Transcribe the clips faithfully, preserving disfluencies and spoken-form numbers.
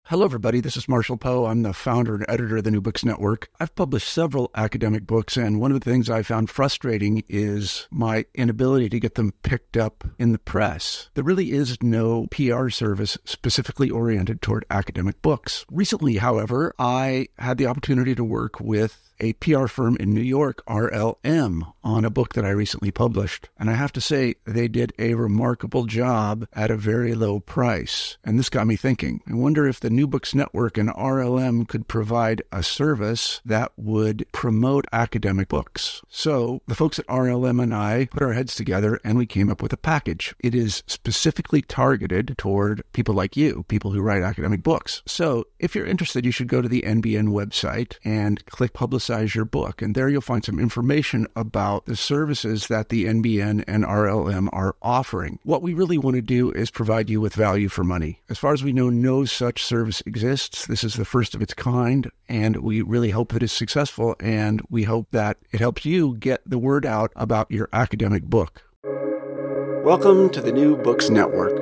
Hello, everybody. This is Marshall Poe. I'm the founder and editor of the New Books Network. I've published several academic books, and one of the things I found frustrating is my inability to get them picked up in the press. There really is no P R service specifically oriented toward academic books. Recently, however, I had the opportunity to work with a P R firm in New York, R L M, on a book that I recently published. And I have to say, they did a remarkable job at a very low price. And this got me thinking. I wonder if the New Books Network and R L M could provide a service that would promote academic books. So the folks at R L M and I put our heads together and we came up with a package. It is specifically targeted toward people like you, people who write academic books. So if you're interested, you should go to the N B N website and click Publicize your book. And there you'll find some information about the services that the N B N and R L M are offering. What we really want to do is provide you with value for money. As far as we know, no such service exists. This is the first of its kind, and we really hope that it's successful, and we hope that it helps you get the word out about your academic book. Welcome to the New Books Network.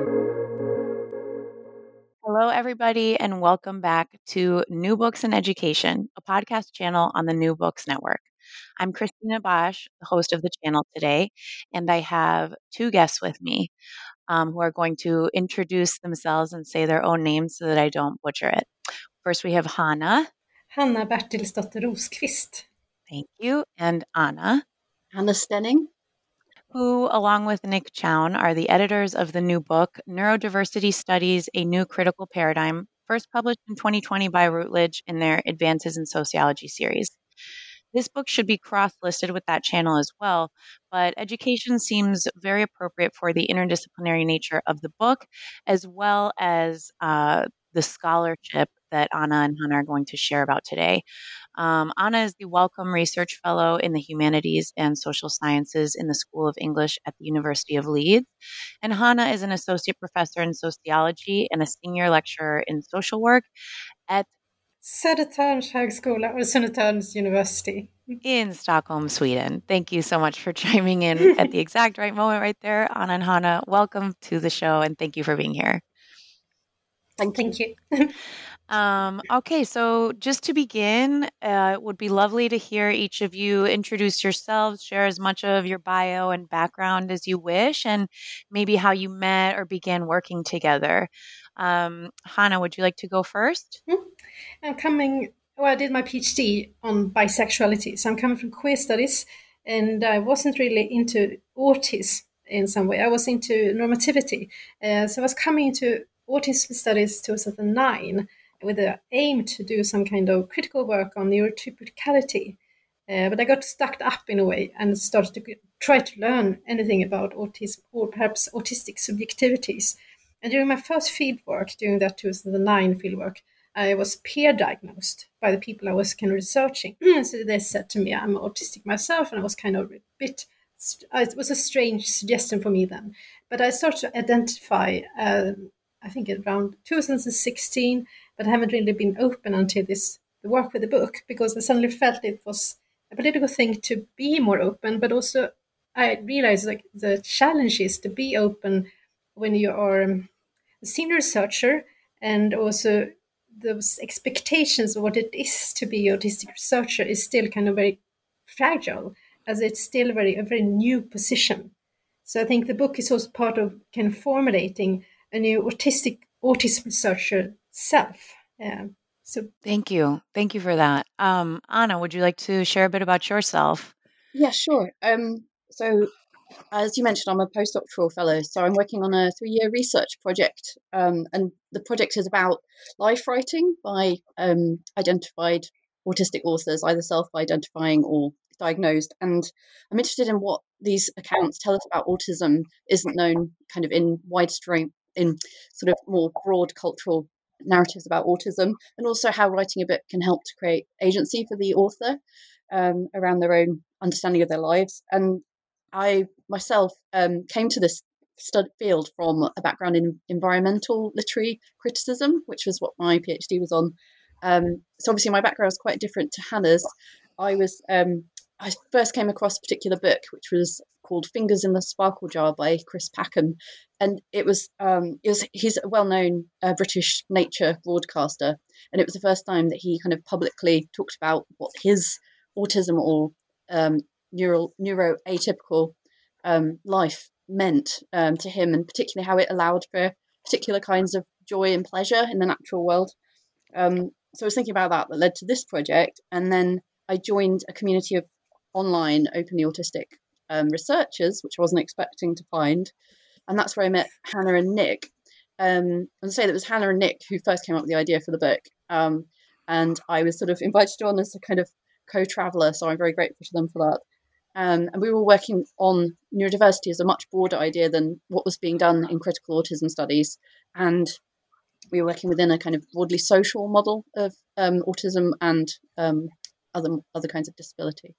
Hello, everybody, and welcome back to New Books in Education, a podcast channel on the New Books Network. I'm Christina Bosch, the host of the channel today, and I have two guests with me um, who are going to introduce themselves and say their own names so that I don't butcher it. First, we have Hanna. Hanna Bertilsdotter Rosqvist. Thank you. And Anna. Anna Stenning. Who, along with Nick Chown, are the editors of the new book, Neurodiversity Studies, A New Critical Paradigm, first published in twenty twenty by Routledge in their Advances in Sociology series. This book should be cross-listed with that channel as well, but education seems very appropriate for the interdisciplinary nature of the book, as well as uh, the scholarship that Anna and Hanna are going to share about today. Um, Anna is the Wellcome Research Fellow in the Humanities and Social Sciences in the School of English at the University of Leeds. And Hanna is an Associate Professor in Sociology and a Senior Lecturer in Social Work at Södertörns högskola or Södertörns University in Stockholm, Sweden. Thank you so much for chiming in at the exact right moment right there. Anna and Hanna, welcome to the show and thank you for being here. Thank, thank you. you. Um, okay, so just to begin, uh, it would be lovely to hear each of you introduce yourselves, share as much of your bio and background as you wish, and maybe how you met or began working together. Um, Hanna, would you like to go first? Mm-hmm. I'm coming, well, I did my PhD on bisexuality, so I'm coming from queer studies, and I wasn't really into autism in some way. I was into normativity, uh, so I was coming into autism studies two thousand nine with the aim to do some kind of critical work on neurotypicality. Uh, but I got stuck up in a way and started to get, try to learn anything about autism or perhaps autistic subjectivities. And during my first fieldwork, during that two thousand nine fieldwork, I was peer diagnosed by the people I was kind of researching. So they said to me, I'm autistic myself, and I was kind of a bit, it was a strange suggestion for me then. But I started to identify, uh, I think around two thousand sixteen, but I haven't really been open until this the work with the book, because I suddenly felt it was a political thing to be more open, but also I realized like the challenge is to be open when you are a senior researcher, and also those expectations of what it is to be an autistic researcher is still kind of very fragile, as it's still very a very new position. So I think the book is also part of kind of formulating a new autistic autism researcher self. Yeah. So thank you. Thank you for that. Um, Anna, would you like to share a bit about yourself? Yeah, sure. Um, so as you mentioned, I'm a postdoctoral fellow, so I'm working on a three-year research project, um, and the project is about life writing by um, identified autistic authors, either self-identifying or diagnosed. And I'm interested in what these accounts tell us about autism isn't known kind of in widespread, in sort of more broad cultural narratives about autism, and also how writing a book can help to create agency for the author um, around their own understanding of their lives. And I myself um, came to this stud field from a background in environmental literary criticism, which was what my PhD was on. Um, so obviously my background was quite different to Hanna's. I was um, I first came across a particular book, which was called Fingers in the Sparkle Jar by Chris Packham. And it was, um, it was he's a well-known uh, British nature broadcaster. And it was the first time that he kind of publicly talked about what his autism or um, neural, neuroatypical um, life meant um, to him, and particularly how it allowed for particular kinds of joy and pleasure in the natural world. Um, so I was thinking about that, that led to this project. And then I joined a community of online openly autistic um, researchers, which I wasn't expecting to find. And that's where I met Hannah and Nick. Um, and say that it was Hannah and Nick who first came up with the idea for the book. Um, and I was sort of invited on as a kind of co-traveller, so I'm very grateful to them for that. Um, and we were working on neurodiversity as a much broader idea than what was being done in critical autism studies. And we were working within a kind of broadly social model of um, autism and um, other other kinds of disability.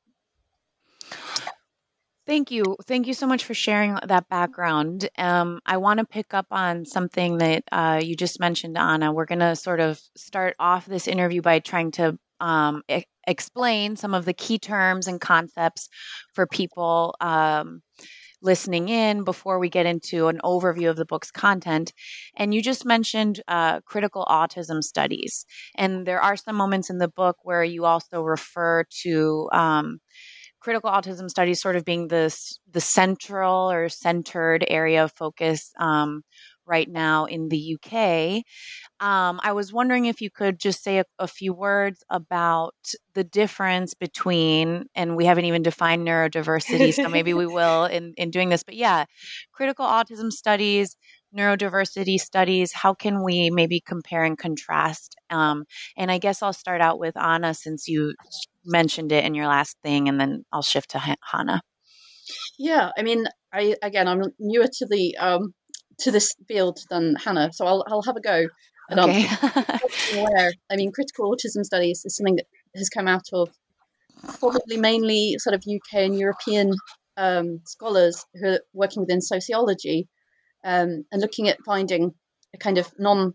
Thank you. Thank you so much for sharing that background. Um, I want to pick up on something that uh, you just mentioned, Anna. We're going to sort of start off this interview by trying to um, e- explain some of the key terms and concepts for people um, listening in before we get into an overview of the book's content. And you just mentioned uh, critical autism studies. And there are some moments in the book where you also refer to um, critical autism studies sort of being this the central or centered area of focus um, right now in the U K. Um, I was wondering if you could just say a, a few words about the difference between, and we haven't even defined neurodiversity, so maybe we will in, in doing this, but yeah, critical autism studies, neurodiversity studies, how can we maybe compare and contrast? Um, and I guess I'll start out with Anna, since you mentioned it in your last thing, and then I'll shift to H- Hannah. Yeah, I mean, I again, I'm newer to the um, to this field than Hannah, so I'll I'll have a go. And, okay. Um, aware, I mean, critical autism studies is something that has come out of probably mainly sort of U K and European um, scholars who are working within sociology um, and looking at finding a kind of non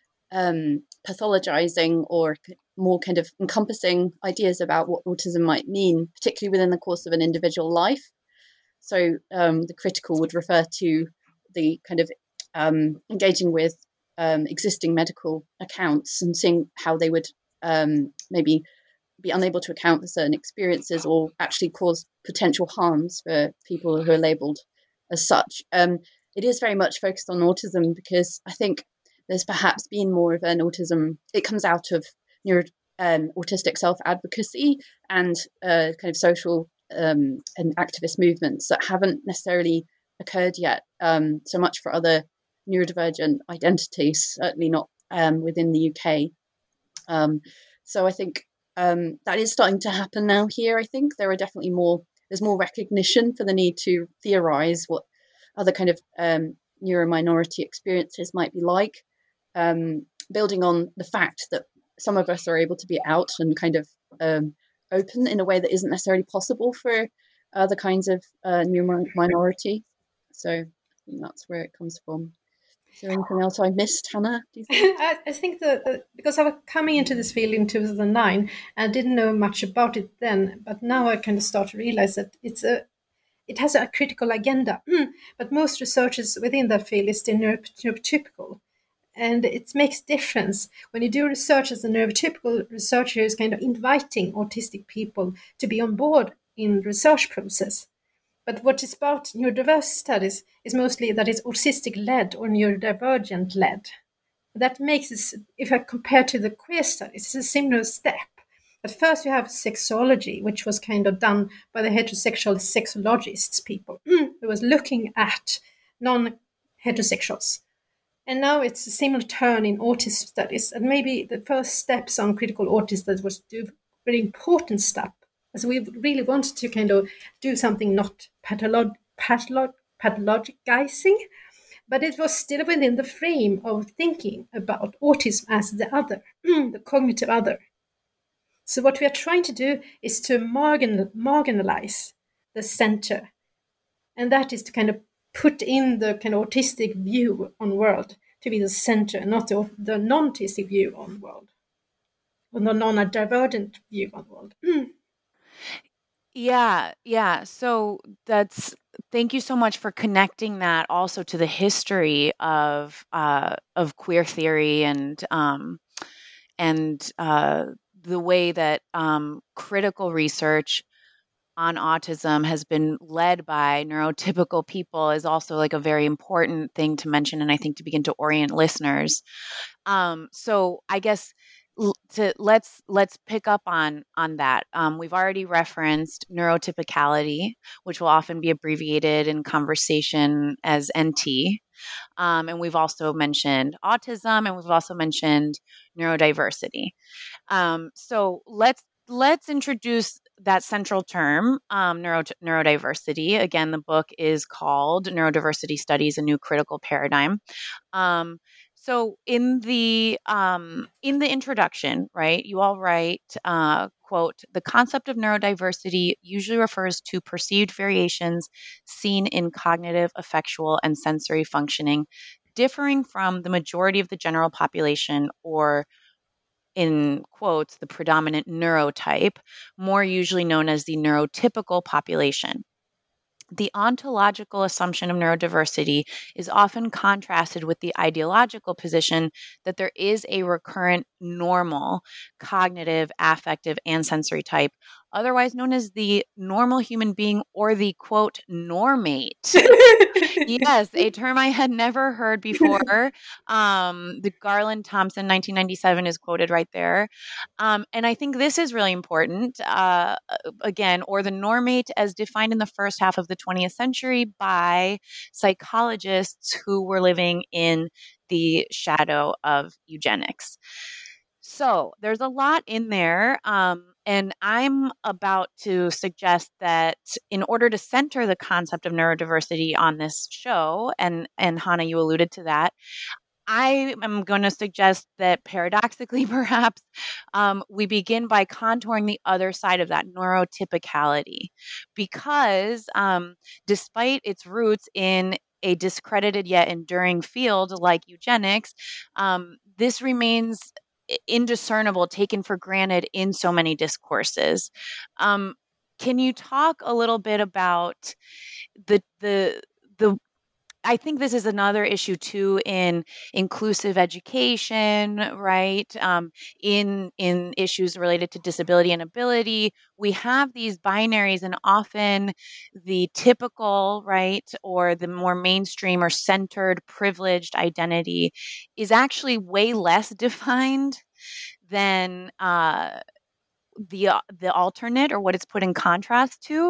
um, pathologizing or more kind of encompassing ideas about what autism might mean, particularly within the course of an individual life. So um, the critical would refer to the kind of um, engaging with um, existing medical accounts and seeing how they would um, maybe be unable to account for certain experiences or actually cause potential harms for people who are labelled as such. Um, it is very much focused on autism because I think there's perhaps been more of an autism, it comes out of neuro, um, autistic self-advocacy and uh, kind of social um, and activist movements that haven't necessarily occurred yet um, so much for other neurodivergent identities, certainly not um, within the U K. Um, so I think um, that is starting to happen now here. I think there are definitely more, there's more recognition for the need to theorize what other kind of um, neurominority experiences might be like, um, building on the fact that some of us are able to be out and kind of um, open in a way that isn't necessarily possible for other kinds of uh, neurominority. So I think that's where it comes from. Is there anything else I missed, Hannah? Do you think? I, I think that, that because I was coming into this field in two thousand nine, and I didn't know much about it then, but now I kind of start to realize that it's a, it has a critical agenda. But most researchers within that field is still neurotypical, and it makes difference when you do research as a neurotypical researcher is kind of inviting autistic people to be on board in the research process. But what is about neurodiverse studies is mostly that it's autistic-led or neurodivergent-led. That makes it, if I compare to the queer studies, it's a similar step. At first you have sexology, which was kind of done by the heterosexual sexologists, people who was looking at non-heterosexuals. And now it's a similar turn in autism studies. And maybe the first steps on critical autism was to do very important stuff. As we really wanted to kind of do something not patholog- patholog- pathologizing, but it was still within the frame of thinking about autism as the other, the cognitive other. So what we are trying to do is to marginal, marginalize the center. And that is to kind of put in the kind of autistic view on world to be the center, not the, the non-autistic view on world, or the non-divergent view on world. Yeah, yeah. So that's thank you so much for connecting that also to the history of uh, of queer theory and um, and uh, the way that um, critical research on autism has been led by neurotypical people is also like a very important thing to mention, and I think to begin to orient listeners. Um, so I guess l- to let's let's pick up on on that. Um, we've already referenced neurotypicality, which will often be abbreviated in conversation as N T. Um, and we've also mentioned autism, and we've also mentioned neurodiversity. Um, so let's let's introduce that central term, um, neuro, neurodiversity. Again, the book is called Neurodiversity Studies: A New Critical Paradigm. Um, so in the um, in the introduction, right, you all write, uh, quote, the concept of neurodiversity usually refers to perceived variations seen in cognitive, affectual, and sensory functioning, differing from the majority of the general population, or in quotes, the predominant neurotype, more usually known as the neurotypical population. The ontological assumption of neurodiversity is often contrasted with the ideological position that there is a recurrent normal cognitive, affective, and sensory type, otherwise known as the normal human being or the quote normate. Yes, a term I had never heard before. Um, the Garland Thompson, nineteen ninety-seven, is quoted right there. Um, and I think this is really important. Uh, again, or the normate as defined in the first half of the twentieth century by psychologists who were living in the shadow of eugenics. So there's a lot in there. Um, and I'm about to suggest that in order to center the concept of neurodiversity on this show, and, and Hannah, you alluded to that, I am going to suggest that paradoxically, perhaps, um, we begin by contouring the other side of that neurotypicality, because um, despite its roots in a discredited yet enduring field like eugenics, um, this remains indiscernible, taken for granted in so many discourses. Um, can you talk a little bit about the the the I think this is another issue too in inclusive education, right? Um, in in issues related to disability and ability, we have these binaries, and often the typical, right, or the more mainstream or centered privileged identity is actually way less defined than uh, the uh, the alternate, or what it's put in contrast to.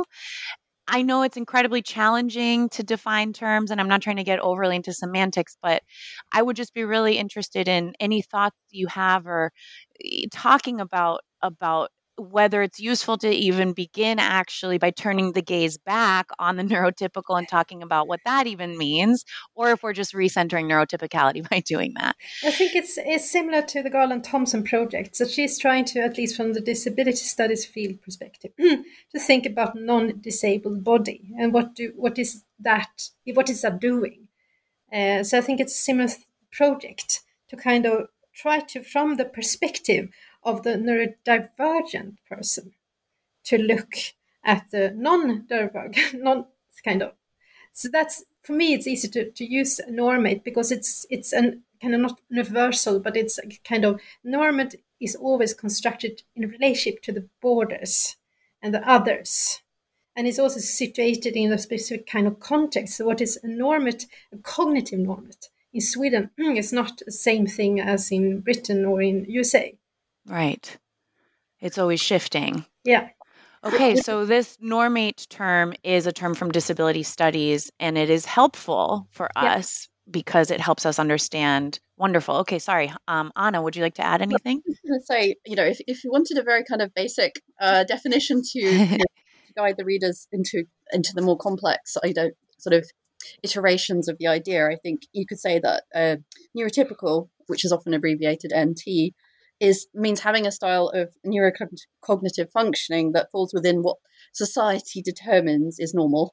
I know it's incredibly challenging to define terms, and I'm not trying to get overly into semantics, but I would just be really interested in any thoughts you have, or eh, talking about about whether it's useful to even begin actually by turning the gaze back on the neurotypical and talking about what that even means, or if we're just recentering neurotypicality by doing that. I think it's it's similar to the Garland Thompson project. So she's trying to, at least from the disability studies field perspective, to think about non-disabled body and what do what is that what is that doing. Uh, so I think it's a similar th- project to kind of try to, from the perspective of the neurodivergent person, to look at the non-divergent, non kind of. So that's, for me, it's easy to, to use normate because it's it's an kind of not universal, but it's a kind of normate is always constructed in relationship to the borders and the others. And it's also situated in a specific kind of context. So what is a normate, a cognitive normate in Sweden is not the same thing as in Britain or in U S A. Right. It's always shifting. Yeah. Okay, so this normate term is a term from disability studies, and it is helpful for Yeah. us because it helps us understand. Wonderful. Okay, sorry. Um, Anna, would you like to add anything? I was going to say, you know, if, if you wanted a very kind of basic uh, definition to, you know, to guide the readers into into the more complex, I don't sort of iterations of the idea, I think you could say that uh, neurotypical, which is often abbreviated N T, is means having a style of neurocognitive functioning that falls within what society determines is normal.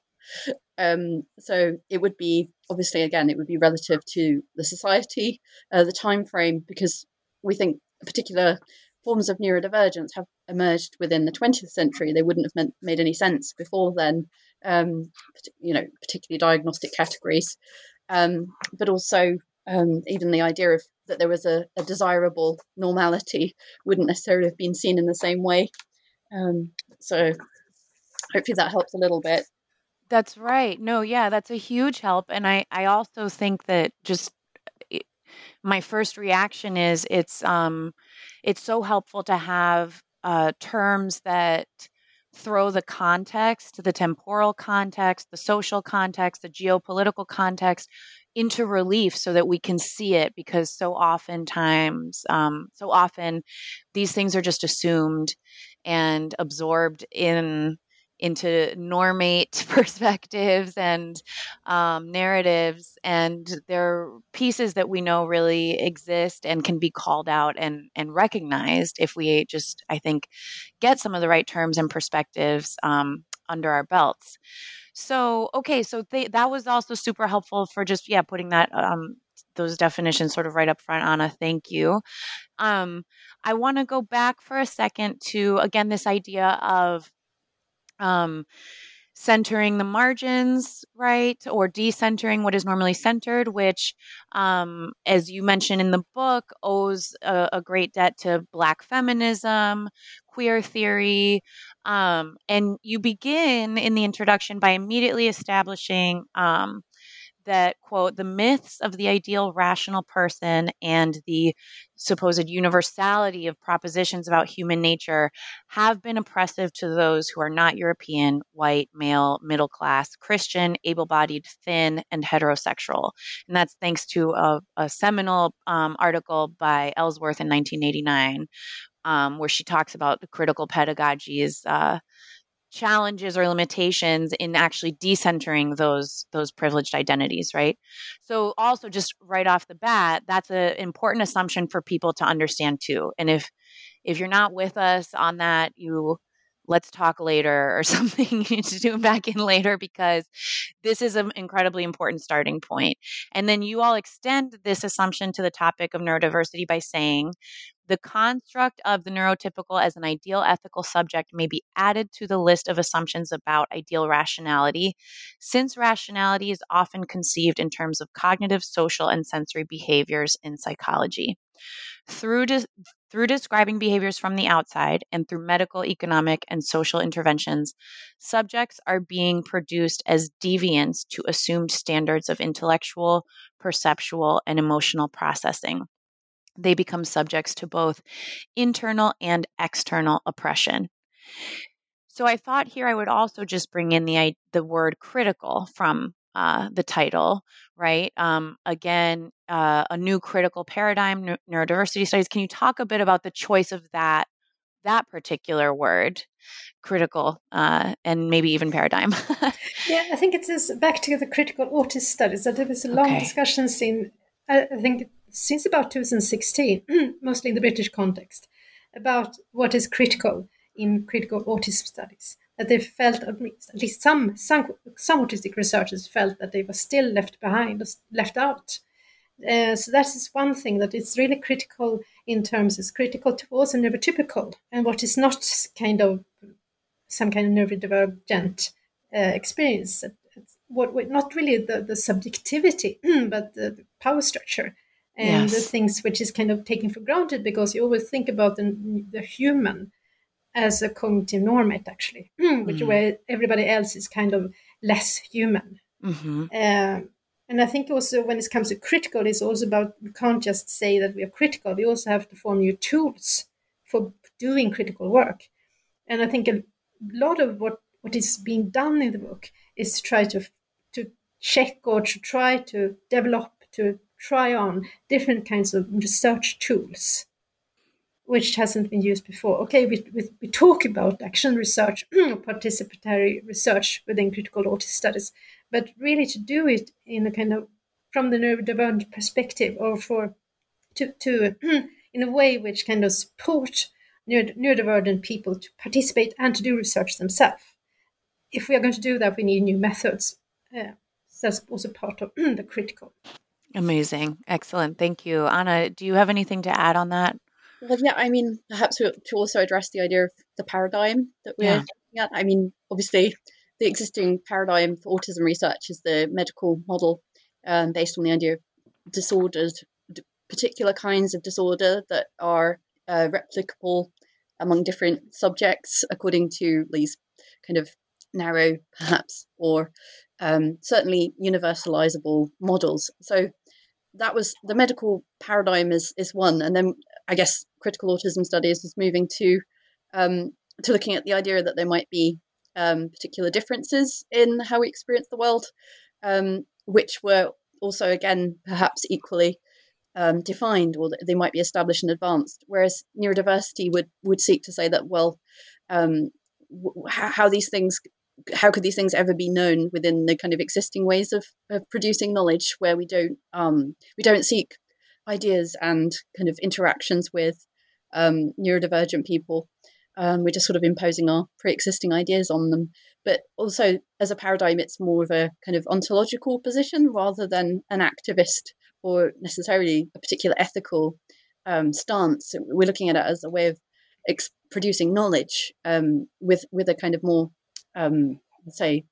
Um, so it would be, obviously, again, it would be relative to the society, uh, the time frame, because we think a particular forms of neurodivergence have emerged within the twentieth century. They wouldn't have meant, made any sense before then, um, you know, particularly diagnostic categories, um, but also um, even the idea of that there was a, a desirable normality wouldn't necessarily have been seen in the same way. Um, so hopefully that helps a little bit. That's right. No, yeah, that's a huge help. And I, I also think that just it, my first reaction is it's um it's so helpful to have uh, terms that throw the context, the temporal context, the social context, the geopolitical context into relief so that we can see it, because so oftentimes, um, so often these things are just assumed and absorbed in into normate perspectives and um, narratives, and they're pieces that we know really exist and can be called out and and recognized if we just, I think, get some of the right terms and perspectives um, under our belts. So, okay, so they, that was also super helpful for just, yeah, putting that um, those definitions sort of right up front, Anna. Thank you. Um, I want to go back for a second to, again, this idea of um, centering the margins, right? Or decentering what is normally centered, which, um, as you mentioned in the book, owes a, a great debt to Black feminism, queer theory. Um, and you begin in the introduction by immediately establishing um, that, quote, the myths of the ideal rational person and the supposed universality of propositions about human nature have been oppressive to those who are not European, white, male, middle class, Christian, able bodied, thin, and heterosexual. And that's thanks to a, a seminal um, article by Ellsworth in nineteen eighty-nine, um, where she talks about the critical pedagogy's uh, challenges or limitations in actually decentering those those privileged identities, right? So also just right off the bat, that's an important assumption for people to understand too. And if if you're not with us on that, you let's talk later or something. You need to tune back in later, because this is an incredibly important starting point. And then you all extend this assumption to the topic of neurodiversity by saying the construct of the neurotypical as an ideal ethical subject may be added to the list of assumptions about ideal rationality, since rationality is often conceived in terms of cognitive, social, and sensory behaviors in psychology. Through, de- through describing behaviors from the outside and through medical, economic, and social interventions, subjects are being produced as deviants to assumed standards of intellectual, perceptual, and emotional processing. They become subjects to both internal and external oppression. So I thought here I would also just bring in the the word critical from uh, the title, right? Um, again, uh, a new critical paradigm, ne- neurodiversity studies. Can you talk a bit about the choice of that that particular word, critical, uh, and maybe even paradigm? Yeah, I think it is back to the critical autism studies that there was a long Okay. discussions in, I I think, since about two thousand sixteen, mostly in the British context, about what is critical in critical autism studies. That they felt, at least, at least some, some some autistic researchers felt that they were still left behind, left out. Uh, so that is one thing, that it's really critical in terms, it's critical towards a neurotypical, and what is not kind of some kind of neurodivergent uh, experience. What, what not really the, the subjectivity, but the, the power structure and Yes. the things which is kind of taken for granted, because you always think about the, the human as a cognitive normate, actually, which Mm. where everybody else is kind of less human. Mm-hmm. Uh, and I think also when it comes to critical, it's also about, we can't just say that we are critical. We also have to form new tools for doing critical work. And I think a lot of what, what is being done in the book is to try to to check or to try to develop, to try on different kinds of research tools, which hasn't been used before. Okay, we, we, we talk about action research, participatory research within critical autism studies, but really to do it in a kind of, from the neurodivergent perspective, or for, to, to in a way which kind of support neurodivergent people to participate and to do research themselves. If we are going to do that, we need new methods. Uh, so that's also part of the critical. Amazing. Excellent. Thank you. Anna, do you have anything to add on that? Well, yeah, I mean, perhaps to, to also address the idea of the paradigm that we're Yeah. looking at. I mean, obviously, the existing paradigm for autism research is the medical model, um, based on the idea of disordered, d- particular kinds of disorder that are uh, replicable among different subjects according to these kind of narrow, perhaps, or um, certainly universalizable models. So that was the medical paradigm is is one, and then I guess critical autism studies is moving to um, to looking at the idea that there might be um, particular differences in how we experience the world, um, which were also again perhaps equally um, defined, or they might be established and advanced. Whereas neurodiversity would would seek to say that, well, um, w- how these things how could these things ever be known within the kind of existing ways of, of producing knowledge, where we don't um, we don't seek ideas and kind of interactions with um, neurodivergent people. Um, we're just sort of imposing our pre-existing ideas on them. But also, as a paradigm, it's more of a kind of ontological position rather than an activist or necessarily a particular ethical um, stance. We're looking at it as a way of ex- producing knowledge um, with with a kind of more um, say,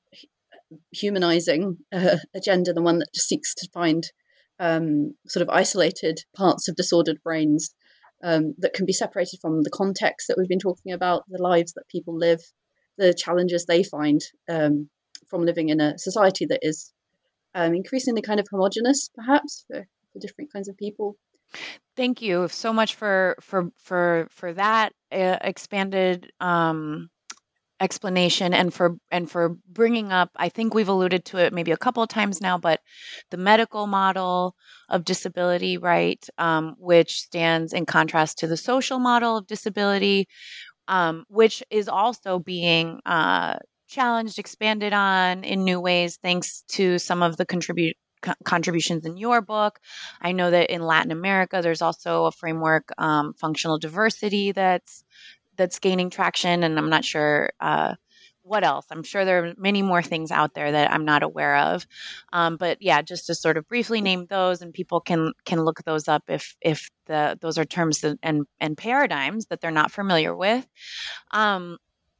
humanizing uh, agenda, the one that just seeks to find um, sort of isolated parts of disordered brains um, that can be separated from the context that we've been talking about, the lives that people live, the challenges they find um, from living in a society that is um, increasingly kind of homogenous, perhaps, for, for different kinds of people. Thank you so much for for for for that uh, expanded um, explanation, and for and for bringing up. I think we've alluded to it maybe a couple of times now, but the medical model of disability, right, um, which stands in contrast to the social model of disability, um, which is also being uh, challenged, expanded on in new ways, thanks to some of the contribute co- contributions in your book. I know that in Latin America, there's also a framework, um, functional diversity, that's that's gaining traction, and I'm not sure uh, what else. I'm sure there are many more things out there that I'm not aware of. Um, but yeah, just to sort of briefly name those, and people can can look those up if if the those are terms that, and and paradigms that they're not familiar with. Um,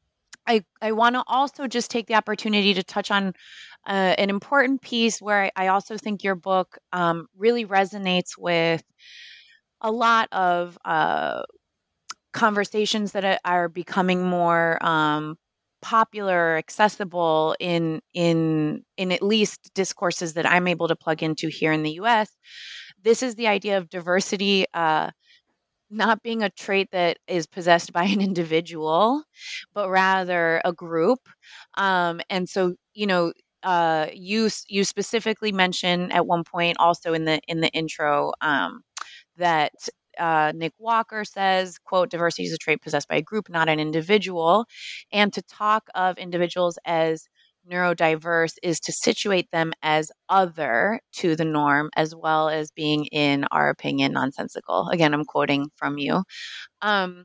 I I want to also just take the opportunity to touch on uh, an important piece where I, I also think your book um, really resonates with a lot of uh, conversations that a- are becoming more um, popular, accessible in in in at least discourses that I'm able to plug into here in the U S. This is the idea of diversity uh, not being a trait that is possessed by an individual, but rather a group. Um, and so, you know, uh, you s- you specifically mention at one point also in the in the intro um, that uh, Nick Walker says, quote, diversity is a trait possessed by a group, not an individual. And to talk of individuals as neurodiverse is to situate them as other to the norm, as well as being, in our opinion, nonsensical. Again, I'm quoting from you. Um,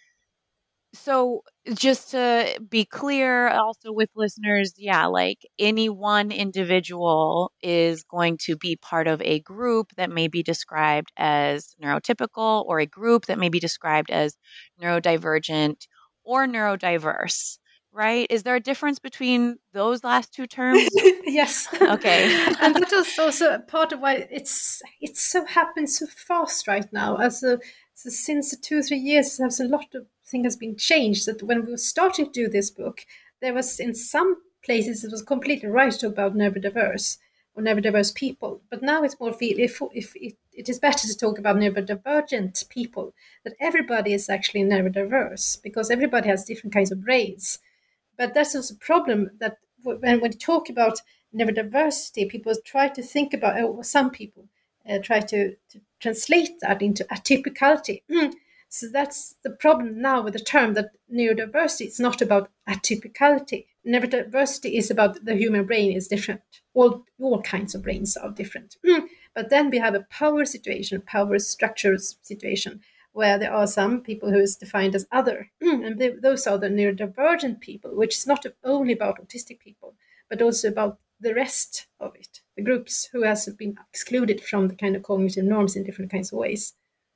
so just to be clear also with listeners, yeah, like any one individual is going to be part of a group that may be described as neurotypical, or a group that may be described as neurodivergent or neurodiverse, right? Is there a difference between those last two terms? Yes. Okay. And that was also a part of why it's it's so happened so fast right now. As a, so since the two three years, there's a lot of things has been changed. That when we were starting to do this book, there was in some places it was completely right to talk about neurodiverse or neurodiverse people, but now it's more feel if if it, it is better to talk about neurodivergent people. That everybody is actually neurodiverse because everybody has different kinds of brains. But that's also a problem that when, when you talk about neurodiversity, people try to think about, oh, some people uh, try to, to translate that into atypicality. So that's the problem now with the term that neurodiversity is not about atypicality. Neurodiversity is about the human brain is different. All, all kinds of brains are different. But then we have a power situation, power structure situation, where there are some people who is defined as other. And they, those are the neurodivergent people, which is not only about autistic people, but also about the rest of it, the groups who has been excluded from the kind of cognitive norms in different kinds of ways.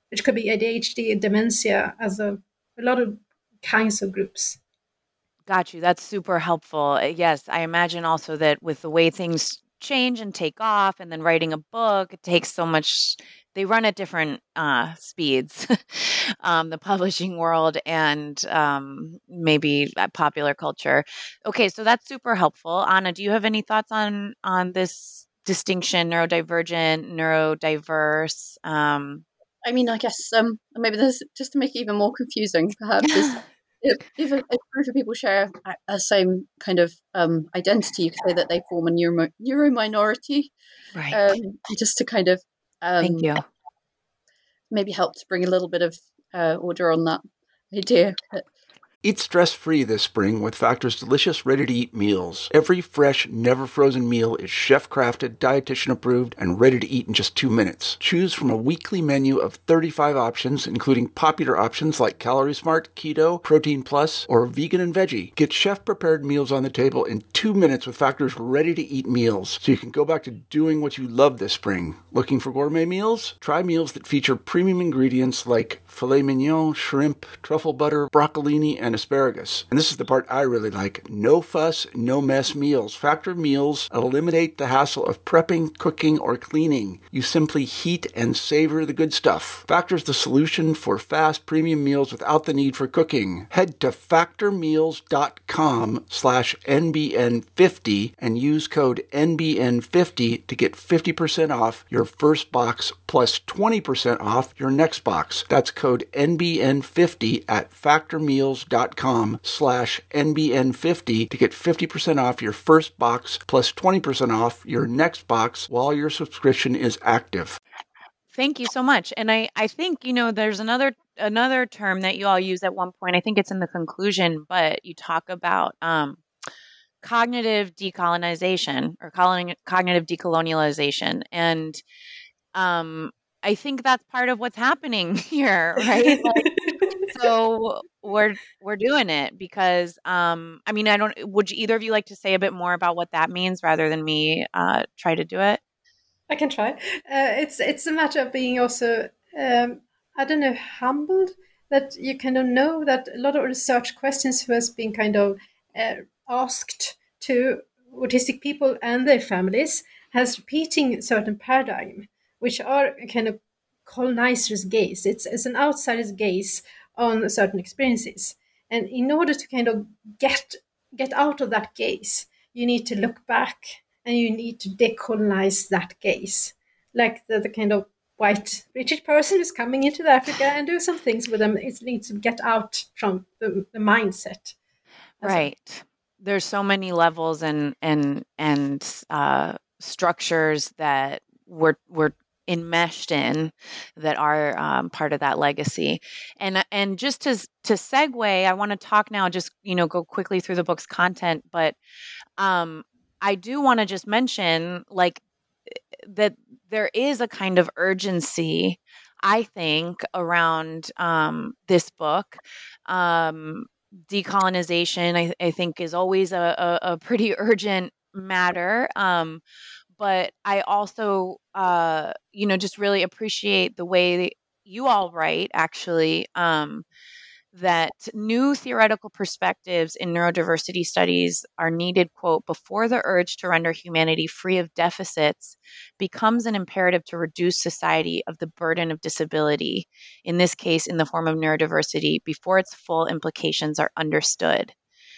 which could be A D H D, dementia, as a, a lot of kinds of groups. Got you. That's super helpful. Uh, Yes, I imagine also that with the way things change and take off, and then writing a book, it takes so much. They run at different uh, speeds, um, the publishing world and um, maybe uh, popular culture. Okay, so that's super helpful. Anna, do you have any thoughts on on this distinction, neurodivergent, neurodiverse? Um, I mean, I guess um, maybe there's just to make it even more confusing, perhaps is if, if a, a group of people share a, a same kind of um, identity, you could say that they form a neuro, neuro minority, right. um, just to kind of Thank um, you. maybe help to bring a little bit of uh, order on that idea. But Eat stress-free this spring with Factor's delicious, ready-to-eat meals. Every fresh, never-frozen meal is chef-crafted, dietitian-approved, and ready to eat in just two minutes. Choose from a weekly menu of thirty-five options, including popular options like Calorie Smart, Keto, Protein Plus, or Vegan and Veggie. Get chef-prepared meals on the table in two minutes with Factor's ready-to-eat meals, so you can go back to doing what you love this spring. Looking for gourmet meals? Try meals that feature premium ingredients like filet mignon, shrimp, truffle butter, broccolini, and asparagus. And this is the part I really like. No fuss, no mess meals. Factor meals eliminate the hassle of prepping, cooking, or cleaning. You simply heat and savor the good stuff. Factor's the solution for fast premium meals without the need for cooking. Head to factormeals.com slash NBN50 and use code N B N fifty to get fifty percent off your first box plus twenty percent off your next box. That's code N B N fifty at factormeals.com slash N B N fifty to get fifty percent off your first box plus twenty percent off your next box while your subscription is active. Thank you so much. And I, I think, you know, there's another another term that you all use at one point. I think it's in the conclusion, but you talk about um, cognitive decolonization or calling cognitive decolonialization. And um, I think that's part of what's happening here, right? Like, so we're we're doing it because um, I mean, I don't. Would you, either of you like to say a bit more about what that means rather than me uh, try to do it? I can try. Uh, it's it's a matter of being also, um, I don't know, humbled that you kind of know that a lot of research questions has been kind of uh, asked to autistic people and their families has repeating certain paradigm, which are a kind of colonizer's gaze. It's, it's an outsider's gaze on certain experiences. And in order to kind of get get out of that gaze, you need to look back and you need to decolonize that gaze. Like the, the kind of white British person who's coming into Africa and do some things with them. It needs to get out from the, the mindset. Right. There's so many levels and and and uh, structures that we're we're enmeshed in that are um, part of that legacy. And and just to to segue, I want to talk now. Just you know, go quickly through the book's content, but um, I do want to just mention like that there is a kind of urgency, I think, around um, this book. Um, decolonization, I, I think, is always a, a, a pretty urgent matter. Um, but I also, uh, you know, just really appreciate the way you all write, actually. Um, that new theoretical perspectives in neurodiversity studies are needed, quote, before the urge to render humanity free of deficits becomes an imperative to reduce society of the burden of disability, in this case, in the form of neurodiversity, before its full implications are understood.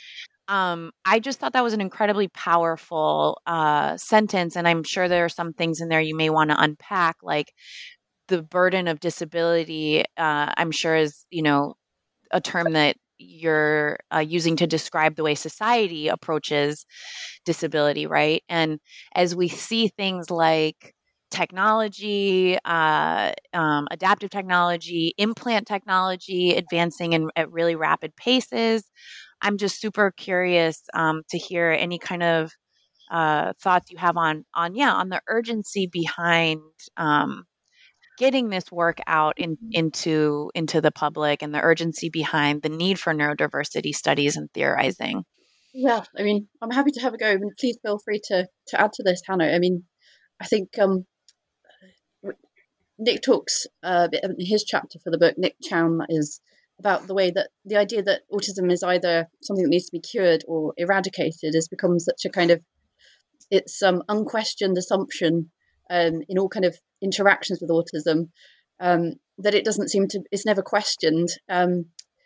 Um, I just thought that was an incredibly powerful uh, sentence, and I'm sure there are some things in there you may want to unpack, like the burden of disability, uh, I'm sure is, you know, a term that you're uh, using to describe the way society approaches disability, right? And as we see things like technology, uh, um, adaptive technology, implant technology advancing in, at really rapid paces, I'm just super curious um, to hear any kind of uh, thoughts you have on on yeah on the urgency behind um, getting this work out in, into into the public and the urgency behind the need for neurodiversity studies and theorizing. yeah, I mean, I'm happy to have a go, and please feel free to to add to this, Hannah. I mean, I think um, Nick talks uh, a bit in his chapter for the book, Nick Chown, that is, about the way that the idea that autism is either something that needs to be cured or eradicated has become such a kind of, it's um unquestioned assumption um, in all kind of interactions with autism, um, that it doesn't seem to, it's never questioned. Um,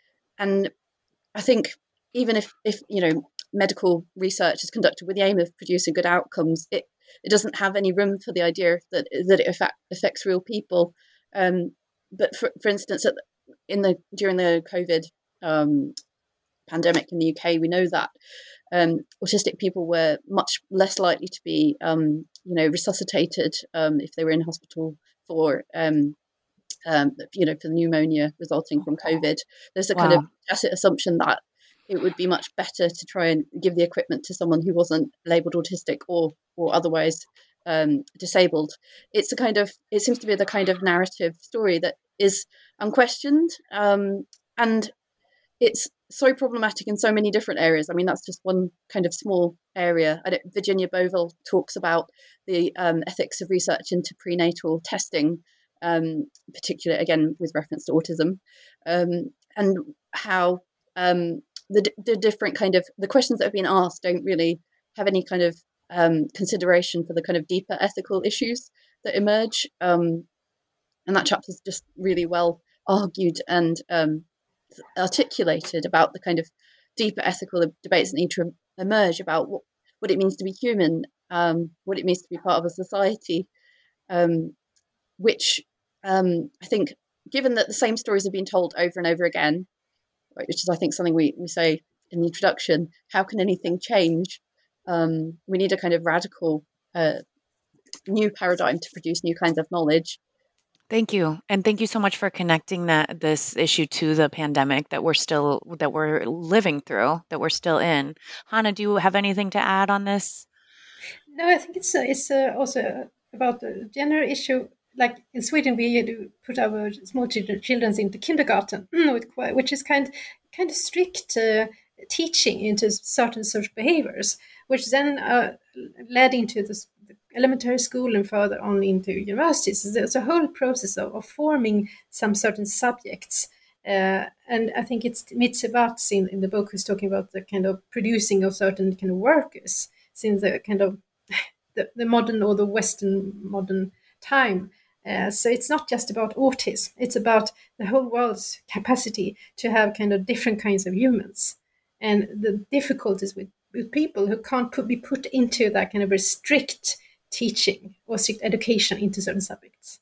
and I think even if, if, you know, medical research is conducted with the aim of producing good outcomes, it, it doesn't have any room for the idea that, that it affect, affects real people. Um, but for, for instance, at the, in the during the COVID um, pandemic in the U K, we know that um, autistic people were much less likely to be, um, you know, resuscitated um, if they were in hospital for, um, um, you know, for pneumonia resulting from COVID. There's a wow. kind of tacit assumption that it would be much better to try and give the equipment to someone who wasn't labelled autistic or or otherwise um, disabled. It's a kind of, it seems to be the kind of narrative story that is unquestioned, um, and it's so problematic in so many different areas. I mean, that's just one kind of small area. I Virginia Bovell talks about the um, ethics of research into prenatal testing, um, particularly, again, with reference to autism, um, and how um, the, the different kind of, the questions that have been asked don't really have any kind of um, consideration for the kind of deeper ethical issues that emerge. Um, and that chapter is just really well argued and um, articulated about the kind of deeper ethical debates that need to emerge about what, what it means to be human, um, what it means to be part of a society, um, which um, I think, given that the same stories have been told over and over again, right, which is, I think, something we, we say in the introduction, how can anything change? Um, we need a kind of radical uh, new paradigm to produce new kinds of knowledge. Thank you. And thank you so much for connecting that this issue to the pandemic that we're still, that we're living through, that we're still in. Hannah, do you have anything to add on this? No, I think it's uh, it's uh, also about the gender issue. Like in Sweden, we do put our small children children into kindergarten, which is kind kind of strict uh, teaching into certain social behaviors, which then uh, led into this elementary school and further on into universities. So there's a whole process of, of forming some certain subjects. Uh, and I think it's Mitzi Watts in, in the book who's talking about the kind of producing of certain kind of workers since the kind of the, the modern or the Western modern time. Uh, so it's not just about autism. It's about the whole world's capacity to have kind of different kinds of humans and the difficulties with, with people who can't put, be put into that kind of a strict teaching or strict education into certain subjects.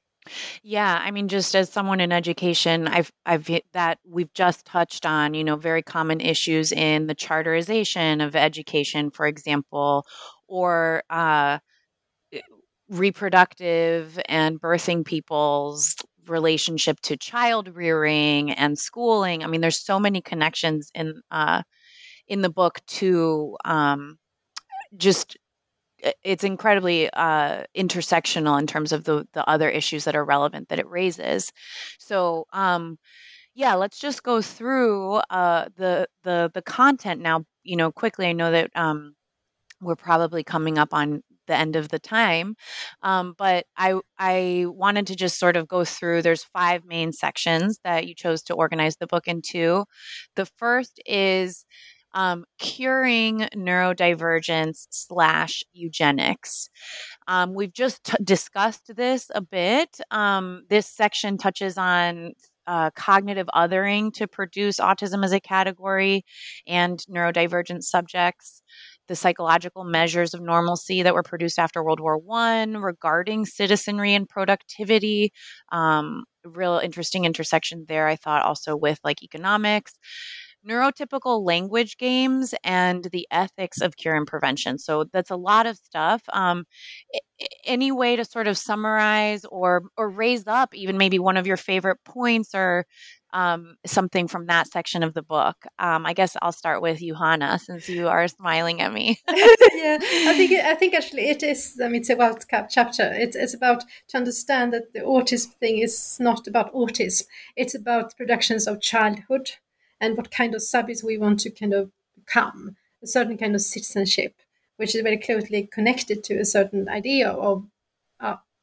Yeah, I mean, just as someone in education, I've I've hit that we've just touched on, you know, very common issues in the charterization of education, for example, or uh, reproductive and birthing people's relationship to child rearing and schooling. I mean, there's so many connections in uh, in the book to um, just. It's incredibly uh, intersectional in terms of the the other issues that are relevant that it raises. So, um, yeah, let's just go through uh, the the the content now. You know, quickly. I know that um, we're probably coming up on the end of the time, um, but I I wanted to just sort of go through. There's five main sections that you chose to organize the book into. The first is Um, curing neurodivergence slash eugenics. Um, we've just t- discussed this a bit. Um, this section touches on uh, cognitive othering to produce autism as a category and neurodivergent subjects, the psychological measures of normalcy that were produced after World War One regarding citizenry and productivity. Um, real interesting intersection there, I thought, also with like economics, neurotypical language games, and the ethics of cure and prevention. So that's a lot of stuff. Um, any way to sort of summarize or or raise up even maybe one of your favorite points or um, something from that section of the book? Um, I guess I'll start with you, Hannah, since you are smiling at me. Yeah, I think I think actually it is. I mean, it's a World Cup chapter. It's it's about to understand that the autism thing is not about autism. It's about productions of childhood and what kind of subjects we want to kind of become, a certain kind of citizenship, which is very closely connected to a certain idea of uh,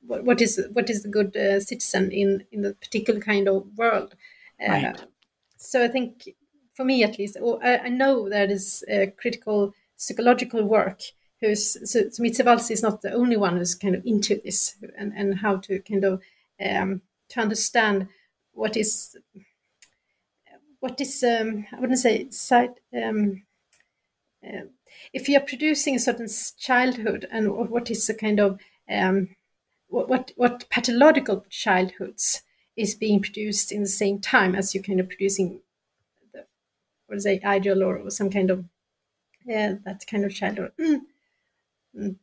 what, what is what is the good uh, citizen in in the particular kind of world. Uh, Right. So I think, for me at least, or I, I know there is uh, critical psychological work. Who's so, so Mitzi Walz is not the only one who's kind of into this, and, and how to kind of um, to understand what is what is um, I wouldn't say side. Um, uh, if you are producing a certain s- childhood, and what what is the kind of um, what, what what pathological childhoods is being produced in the same time as you're kind of producing, what is it, ideal, or, or some kind of yeah, that kind of childhood. Mm.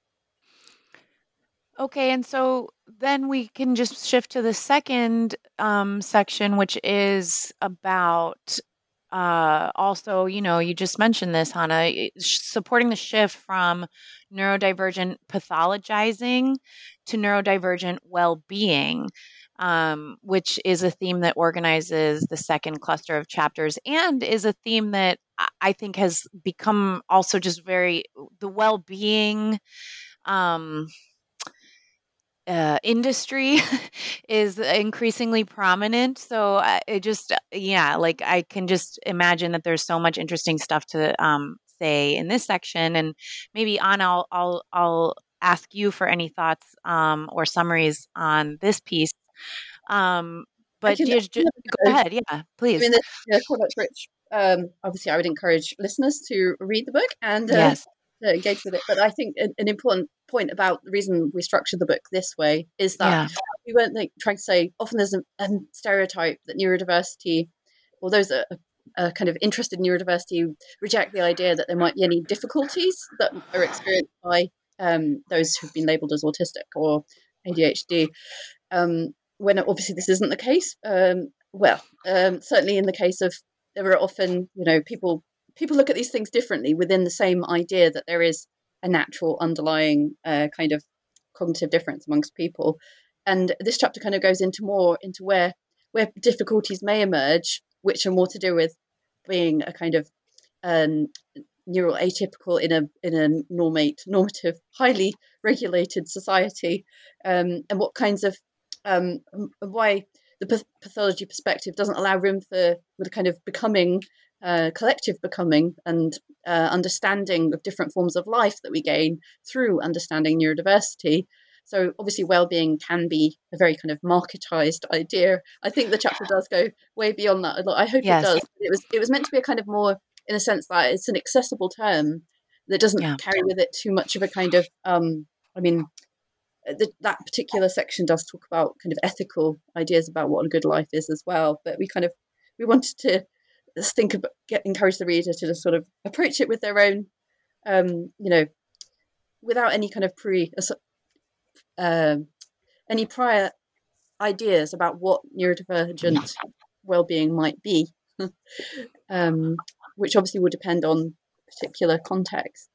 Okay, and so then we can just shift to the second um, section, which is about uh, also, you know, you just mentioned this, Hannah, i- sh- supporting the shift from neurodivergent pathologizing to neurodivergent well-being, um, which is a theme that organizes the second cluster of chapters and is a theme that I I think has become also just very the well-being. Um, uh, industry is increasingly prominent. So I it just, uh, yeah, like I can just imagine that there's so much interesting stuff to um, say in this section. And maybe Anna, I'll, I'll, I'll ask you for any thoughts um, or summaries on this piece. Um, I but can. just, just go ahead. Yeah, I please. mean, this, yeah, quite much rich. Um, obviously, I would encourage listeners to read the book and uh, Yes. to engage with it. But I think an, an important point about the reason we structured the book this way is that Yeah. we weren't like trying to say. Often there's a, a stereotype that neurodiversity, or those that are, are kind of interested in neurodiversity, reject the idea that there might be any difficulties that are experienced by um, those who've been labelled as autistic or A D H D. Um, when obviously this isn't the case. Um, well, um, certainly in the case of, there are often, you know, people people look at these things differently within the same idea that there is a natural underlying uh, kind of cognitive difference amongst people. And this chapter kind of goes into more into where where difficulties may emerge, which are more to do with being a kind of um, neural atypical in a in a normate normative, highly regulated society, um, and what kinds of um, why the pathology perspective doesn't allow room for the kind of becoming, uh, collective becoming, and uh, understanding of different forms of life that we gain through understanding neurodiversity. So obviously well-being can be a very kind of marketized idea. I think the chapter does go way beyond that. I hope it Yes. does. It was it was meant to be a kind of more, in a sense that it's an accessible term that doesn't Yeah. carry with it too much of a kind of, um, I mean, the, that particular section does talk about kind of ethical ideas about what a good life is as well. But we kind of, we wanted to just think about, get, encourage the reader to just sort of approach it with their own, um, you know, without any kind of pre, uh, any prior ideas about what neurodivergent well-being might be, um, which obviously will depend on particular context.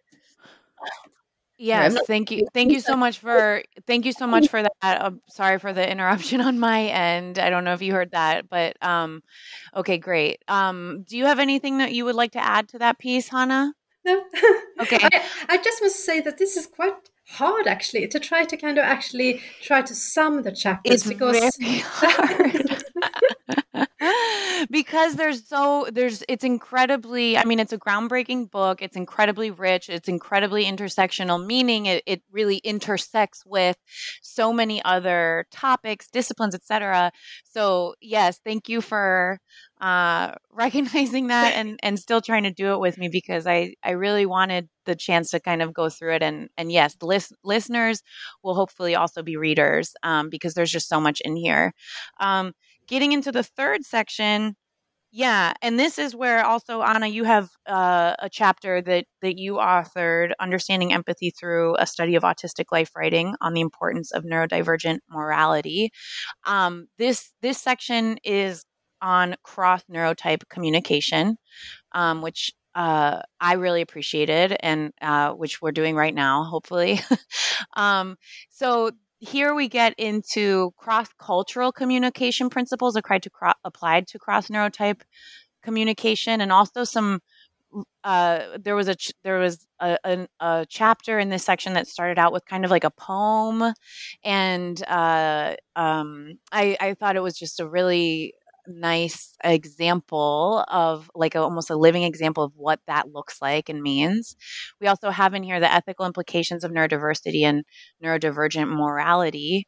Sorry, I'm Yes, not. thank you. Thank you so much for thank you so much for that. I'm sorry for the interruption on my end. I don't know if you heard that, but um okay, great. Um do you have anything that you would like to add to that piece, Hannah? No, Okay. I, I just must say that this is quite hard actually to try to kind of actually try to sum the chapters, It's very because hard. Because there's so there's it's incredibly, I mean, it's a groundbreaking book. It's incredibly rich. It's incredibly intersectional, meaning it, it really intersects with so many other topics, disciplines, et cetera. So yes, thank you for uh, recognizing that and and still trying to do it with me, because I I really wanted the chance to kind of go through it, and and yes, the lis- listeners will hopefully also be readers, um, because there's just so much in here. Um, getting into the third section, yeah, and this is where also, Anna, you have uh, a chapter that that you authored, Understanding Empathy Through a Study of Autistic Life Writing on the Importance of Neurodivergent Morality. Um, this this section is on cross neurotype communication, um, which uh, I really appreciated, and uh, which we're doing right now, hopefully. um, so here we get into cross-cultural communication principles applied to, cro- applied to cross neurotype communication, and also some uh, there was a ch- there was a, a, a chapter in this section that started out with kind of like a poem, and uh, um, I, I thought it was just a really nice example of like a, almost a living example of what that looks like and means. We also have in here the ethical implications of neurodiversity and neurodivergent morality,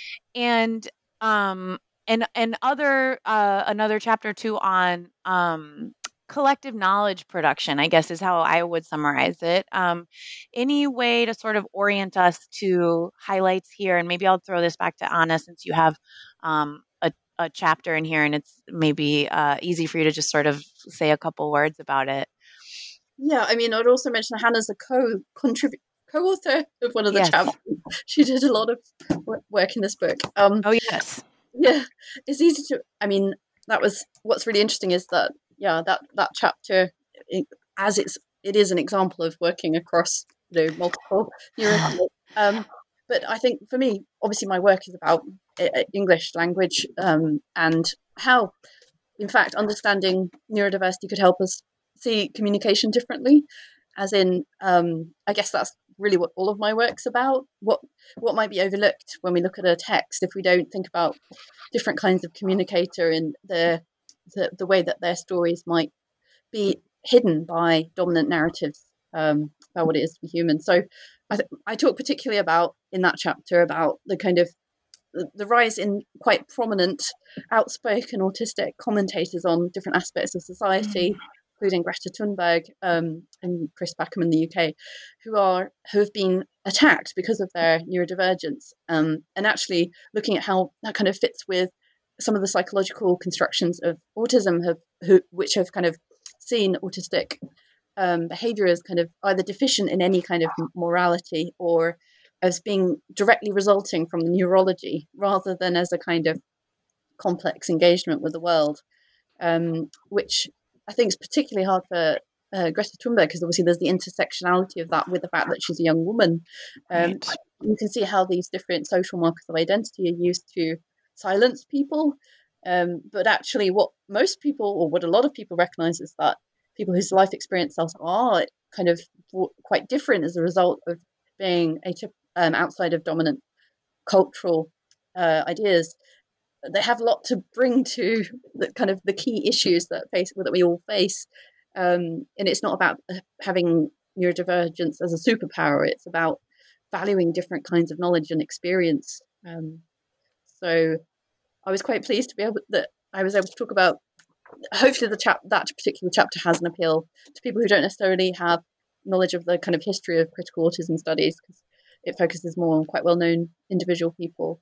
and um, and and other uh, another chapter too on um, collective knowledge production, I guess is how I would summarize it. Um, any way to sort of orient us to highlights here, and maybe I'll throw this back to Anna since you have um, a, a chapter in here, and it's maybe uh, easy for you to just sort of say a couple words about it. Yeah, I mean, I'd also mention Hannah's a co contribute co-author of one of the Yes. chapters. She did a lot of work in this book. Um, oh yes. Yeah, it's easy to. I mean, that was what's really interesting is that yeah, that that chapter, it, as it's it is an example of working across you know multiple neurotypes. Um, but I think for me, obviously, my work is about uh, English language um, and how, in fact, understanding neurodiversity could help us see communication differently. As in, um, I guess that's really what all of my work's about. What what might be overlooked when we look at a text if we don't think about different kinds of communicator and the the, the way that their stories might be hidden by dominant narratives um, about what it is to be human. So I, th- I talk particularly about in that chapter about the kind of the, the rise in quite prominent, outspoken autistic commentators on different aspects of society. Mm. Including Greta Thunberg um, and Chris Packham in the U K, who are who have been attacked because of their neurodivergence, um, and actually looking at how that kind of fits with some of the psychological constructions of autism, have who, which have kind of seen autistic um, behaviour as kind of either deficient in any kind of morality or as being directly resulting from the neurology, rather than as a kind of complex engagement with the world, um, which I think is particularly hard for uh, Greta Thunberg, because obviously there's the intersectionality of that with the fact that she's a young woman. Um, right. You can see how these different social markers of identity are used to silence people. Um, but actually what most people, or what a lot of people recognize, is that people whose life experiences are kind of quite different as a result of being a, um, outside of dominant cultural uh, ideas. They have a lot to bring to the kind of the key issues that face that we all face, um, and it's not about having neurodivergence as a superpower. It's about valuing different kinds of knowledge and experience. Um, so, I was quite pleased to be able that I was able to talk about. Hopefully, the chap that particular chapter has an appeal to people who don't necessarily have knowledge of the kind of history of critical autism studies, because it focuses more on quite well-known individual people.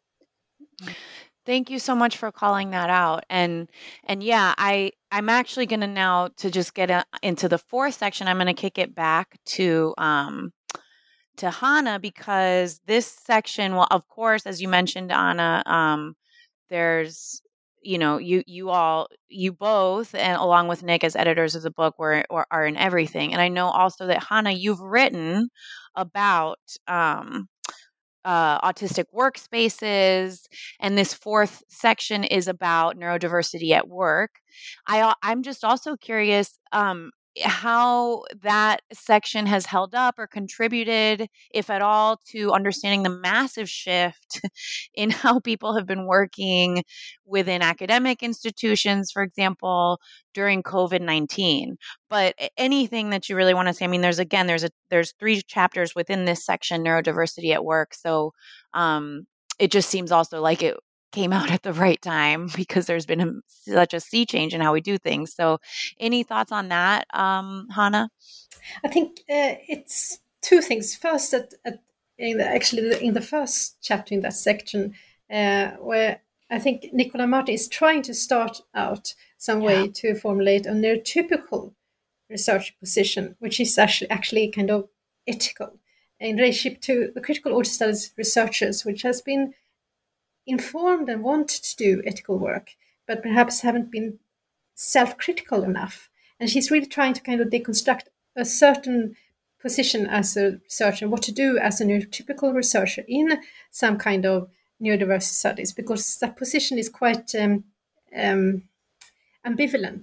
Thank you so much for calling that out. And and yeah, I I'm actually going to now to just get a, into the fourth section. I'm going to kick it back to um to Hannah, because this section, well, of course, as you mentioned, Anna, um, there's you know you you all you both and along with Nick as editors of the book were or are in everything. And I know also that Hannah, you've written about um Uh, autistic workspaces, and this fourth section is about neurodiversity at work. I, I'm just also curious um, how that section has held up or contributed, if at all, to understanding the massive shift in how people have been working within academic institutions, for example, during COVID nineteen. But anything that you really want to say, I mean, there's again, there's a there's three chapters within this section, neurodiversity at work. So um, it just seems also like it came out at the right time, because there's been a, such a sea change in how we do things. So any thoughts on that, um, Hannah? I think uh, it's two things. First, that in the, actually in the first chapter in that section, uh, where I think Nicola Martin is trying to start out some yeah. way to formulate a neurotypical research position, which is actually actually kind of ethical in relationship to the critical autism studies researchers, which has been informed and wanted to do ethical work, but perhaps haven't been self-critical enough. And she's really trying to kind of deconstruct a certain position as a researcher, what to do as a neurotypical researcher in some kind of neurodiversity studies, because that position is quite um, um, ambivalent.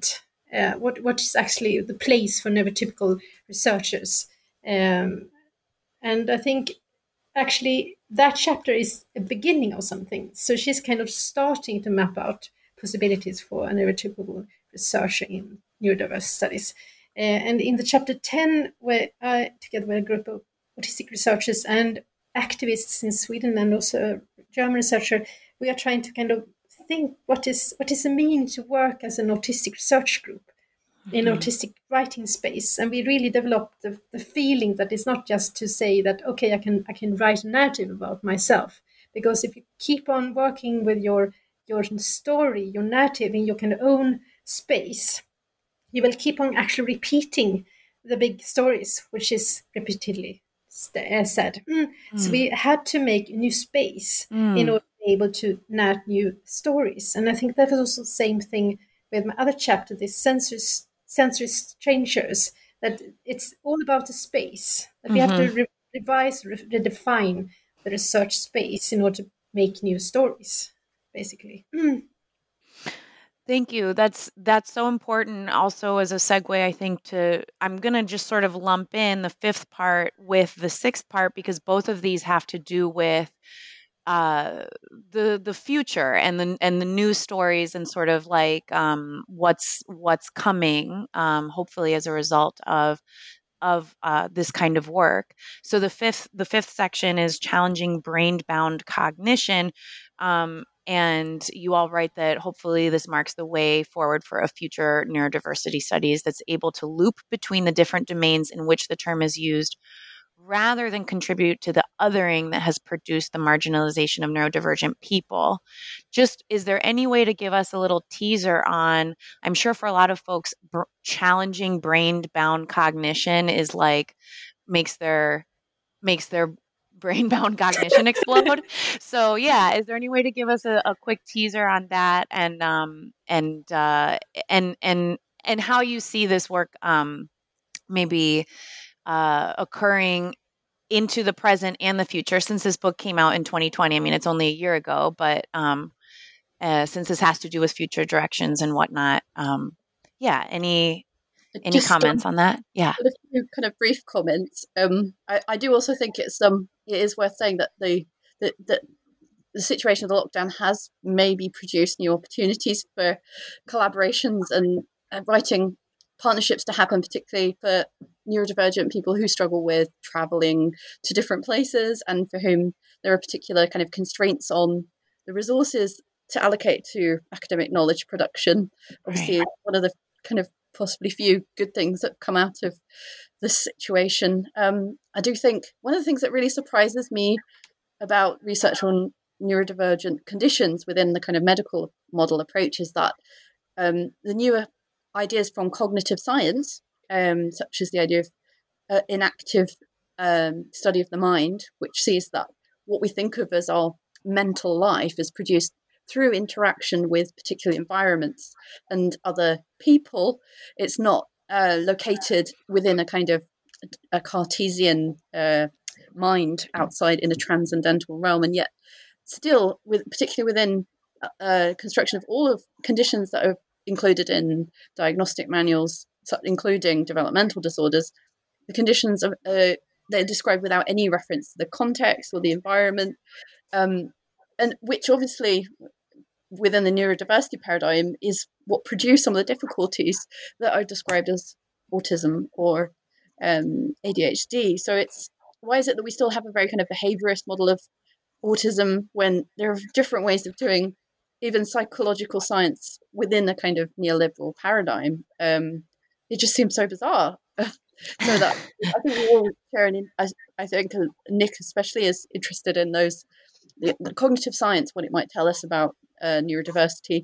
uh, what what is actually the place for neurotypical researchers. Um, and I think actually that chapter is a beginning of something. So she's kind of starting to map out possibilities for a neurotypical researcher in neurodiverse studies. Uh, and in the chapter ten, where I, together with a group of autistic researchers and activists in Sweden and also a German researcher, we are trying to kind of think what is what does it mean to work as an autistic research group in mm-hmm. autistic writing space. And we really developed the, the feeling that it's not just to say that, okay, I can I can write a narrative about myself. Because if you keep on working with your your story, your narrative in your kind of own space, you will keep on actually repeating the big stories, which is repeatedly st- said. Mm. Mm. So we had to make a new space mm. in order to be able to narrate new stories. And I think that was also the same thing with my other chapter, the sensory, sensory strangers, that it's all about the space. That mm-hmm. we have to re- revise, re- redefine the research space in order to make new stories, basically. Mm. Thank you. That's that's so important. Also, as a segue, I think to I'm gonna just sort of lump in the fifth part with the sixth part because both of these have to do with uh, the the future and the and the news stories and sort of like um, what's what's coming. Um, hopefully, as a result of of uh, this kind of work. So the fifth the fifth section is challenging brain-bound cognition. Um, and you all write that hopefully this marks the way forward for a future neurodiversity studies that's able to loop between the different domains in which the term is used rather than contribute to the othering that has produced the marginalization of neurodivergent people. Just, is there any way to give us a little teaser on, I'm sure for a lot of folks, br- challenging brain-bound cognition is like, makes their, makes their brain-bound cognition explode. So yeah, is there any way to give us a, a quick teaser on that and, um, and, uh, and, and, and how you see this work, um, maybe, uh, occurring into the present and the future, since this book came out in twenty twenty. I mean, it's only a year ago, but um, uh, since this has to do with future directions and whatnot, um, yeah. Any any Just, comments um, on that? Yeah, a few kind of brief comments. Um, I, I do also think it's um it is worth saying that the that that the situation of the lockdown has maybe produced new opportunities for collaborations and uh, writing partnerships to happen, particularly for neurodivergent people who struggle with traveling to different places and for whom there are particular kind of constraints on the resources to allocate to academic knowledge production. Obviously, right. One of the kind of possibly few good things that come out of this situation. Um, I do think one of the things that really surprises me about research on neurodivergent conditions within the kind of medical model approach is that um, the newer ideas from cognitive science, um, such as the idea of uh, inactive um, study of the mind, which sees that what we think of as our mental life is produced through interaction with particular environments and other people. It's not uh, located within a kind of a Cartesian uh, mind outside in a transcendental realm, and yet still, with particularly within uh, construction of all of conditions that are included in diagnostic manuals, including developmental disorders, the conditions are uh, they're described without any reference to the context or the environment, um, and which obviously within the neurodiversity paradigm is what produce some of the difficulties that are described as autism or um, A D H D. So it's why is it that we still have a very kind of behaviorist model of autism when there are different ways of doing even psychological science within a kind of neoliberal paradigm? Um, it just seems so bizarre. So that I think we all share an, I, I think Nick especially is interested in those, the, the cognitive science, what it might tell us about uh, neurodiversity.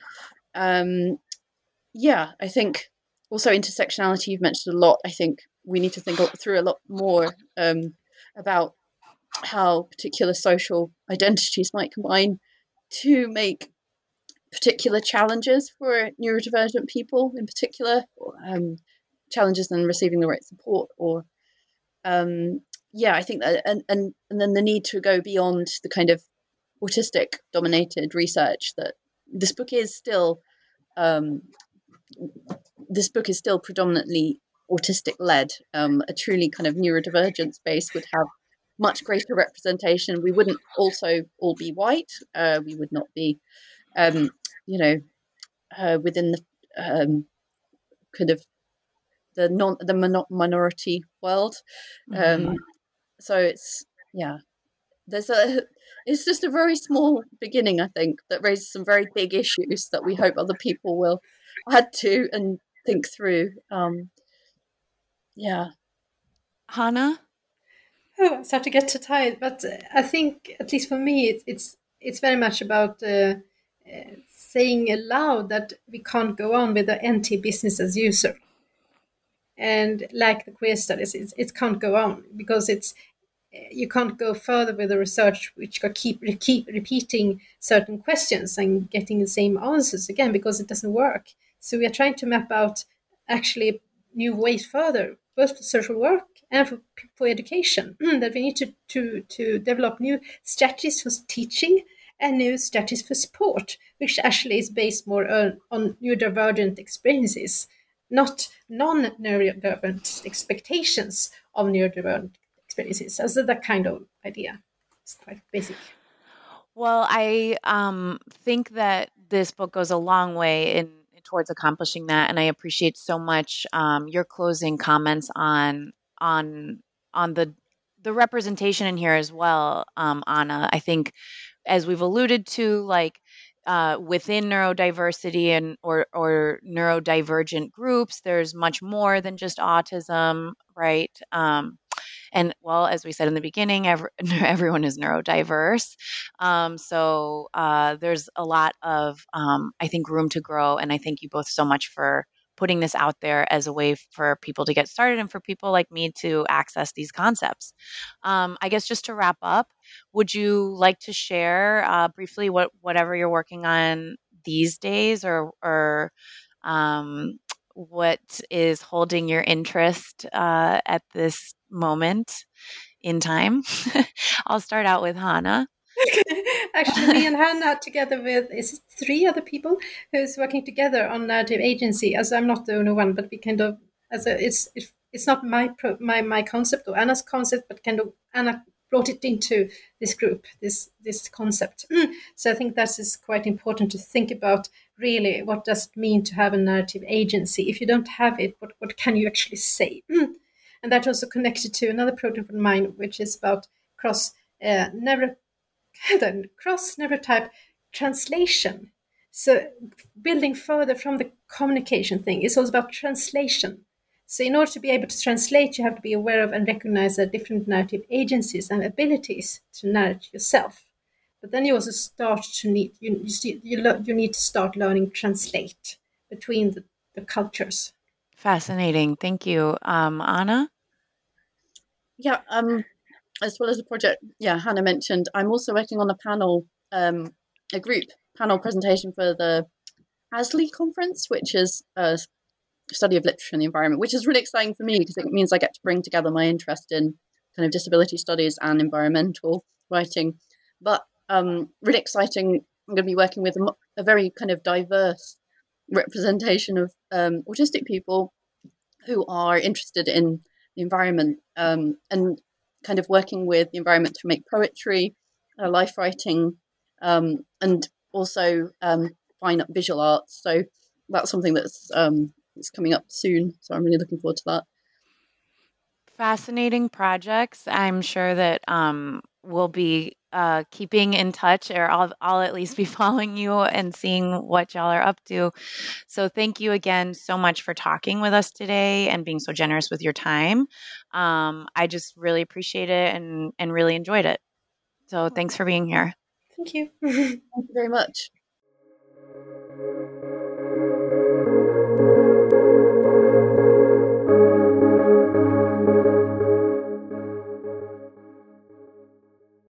Um, yeah, I think also intersectionality you've mentioned a lot. I think we need to think through a lot more um, about how particular social identities might combine to make particular challenges for neurodivergent people in particular, um, challenges in receiving the right support, or um, yeah, I think that, and, and, and then the need to go beyond the kind of autistic dominated research that this book is still um, this book is still predominantly autistic led. Um, a truly kind of neurodivergent space would have much greater representation. We wouldn't also all be white. Uh, we would not be, um, you know, uh, within the um, kind of the non the mon- minority world. Mm-hmm. Um, so it's yeah, there's a it's just a very small beginning, I think, that raises some very big issues that we hope other people will add to and think through. Um, yeah, Hannah? Oh, I start to get too tired, but uh, I think, at least for me, it's it's it's very much about uh, uh, saying aloud that we can't go on with the anti-business as usual. And like the queer studies, it's, it can't go on because it's you can't go further with the research which got keep keep repeating certain questions and getting the same answers again because it doesn't work. So we are trying to map out actually new ways further, both for social work and for, for education, that we need to, to, to develop new strategies for teaching and new strategies for support, which actually is based more on, on neurodivergent experiences, not non-neurodivergent expectations of neurodivergent experiences. So that kind of idea. It's quite basic. Well, I um, think that this book goes a long way in towards accomplishing that, and I appreciate so much um, your closing comments on on on the the representation in here as well, um, Anna. I think, as we've alluded to, like uh, within neurodiversity and or or neurodivergent groups, there's much more than just autism, right? Um, and well, as we said in the beginning, every, everyone is neurodiverse. Um, so uh, there's a lot of, um, I think, room to grow. And I thank you both so much for putting this out there as a way for people to get started and for people like me to access these concepts. Um, I guess just to wrap up, would you like to share uh, briefly what whatever you're working on these days, or or um, what is holding your interest uh, at this moment in time? I'll start out with Hannah. Actually, me and Hannah, together with is it three other people, who's working together on narrative agency. As I'm not the only one, but we kind of as a it's it's, it's not my pro, my my concept or Anna's concept, but kind of Anna brought it into this group, this this concept. So I think that is quite important to think about. Really, what does it mean to have a narrative agency? If you don't have it, what what can you actually say? And that also connected to another project of mine, which is about cross uh, never then cross neurotype translation. So building further from the communication thing, it's also about translation. So in order to be able to translate, you have to be aware of and recognize the different narrative agencies and abilities to narrate yourself. But then you also start to need you you you, lo- you need to start learning translate between the, the cultures. Fascinating. Thank you. Um, Anna? yeah. Um, as well as the project, yeah, Hannah mentioned, I'm also working on a panel, um, a group panel presentation for the A S L I conference, which is a study of literature and the environment, which is really exciting for me because it means I get to bring together my interest in kind of disability studies and environmental writing. But um, really exciting, I'm going to be working with a, a very kind of diverse representation of um, autistic people who are interested in the environment um, and kind of working with the environment to make poetry, uh, life writing, um, and also um, fine visual arts. So that's something that's um, it's coming up soon. So I'm really looking forward to that. Fascinating projects. I'm sure that um, we'll be uh, keeping in touch, or I'll, I'll at least be following you and seeing what y'all are up to. So thank you again so much for talking with us today and being so generous with your time. Um, I just really appreciate it and, and really enjoyed it. So thanks for being here. Thank you. Thank you very much.